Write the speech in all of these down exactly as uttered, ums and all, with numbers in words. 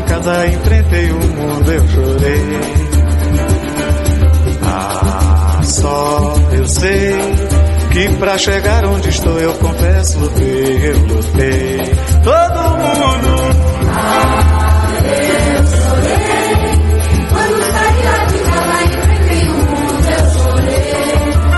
casa, enfrentei o mundo, eu chorei. Ah, só eu sei que pra chegar onde estou, eu confesso, lutei, eu lutei. Todo mundo. Ah, eu chorei. Quando saí lá de casa, enfrentei o mundo, eu chorei.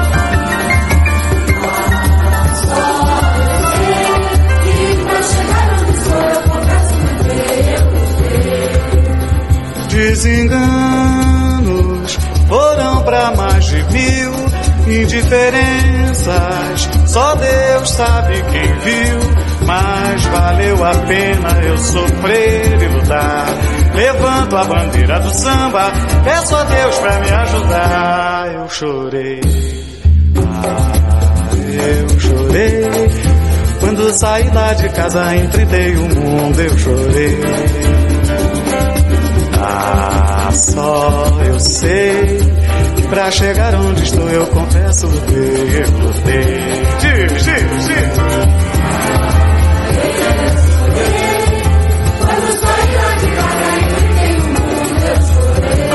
Ah, só eu sei que pra chegar onde estou, eu confesso, lutei, eu lutei. Desenganos foram pra mais de mil indiferenças, só Deus sabe quem viu, mas valeu a pena eu sofrer e lutar. Levanto a bandeira do samba, peço a Deus pra me ajudar. Eu chorei, ah, eu chorei. Quando saí lá de casa, enfrentei o mundo, eu chorei. Ah, só eu sei que pra chegar onde estou, eu confesso, lutei, eu lutei. Diz, diz, diz. Quando saí lá de casa, enfrentei o mundo, eu chorei.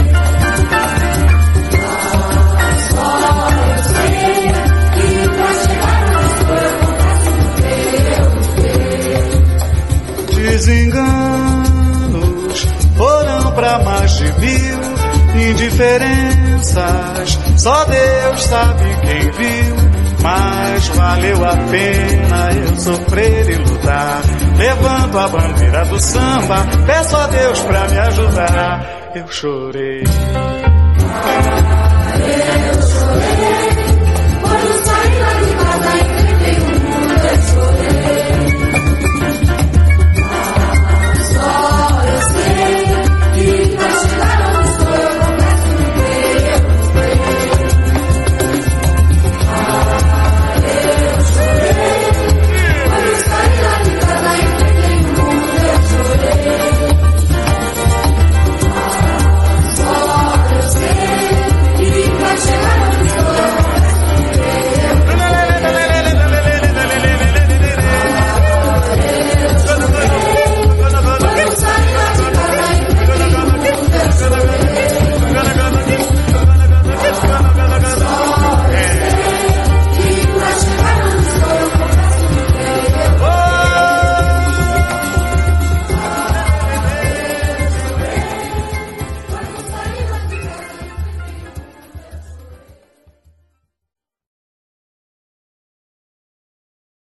Ah, só eu sei que pra chegar onde estou, eu confesso, lutei, eu lutei. Desenganos foram pra mais de mil indiferenças, só Deus sabe quem viu, mas valeu a pena eu sofrer e lutar. Levanto a bandeira do samba, peço a Deus pra me ajudar. Eu chorei, ah, eu chorei.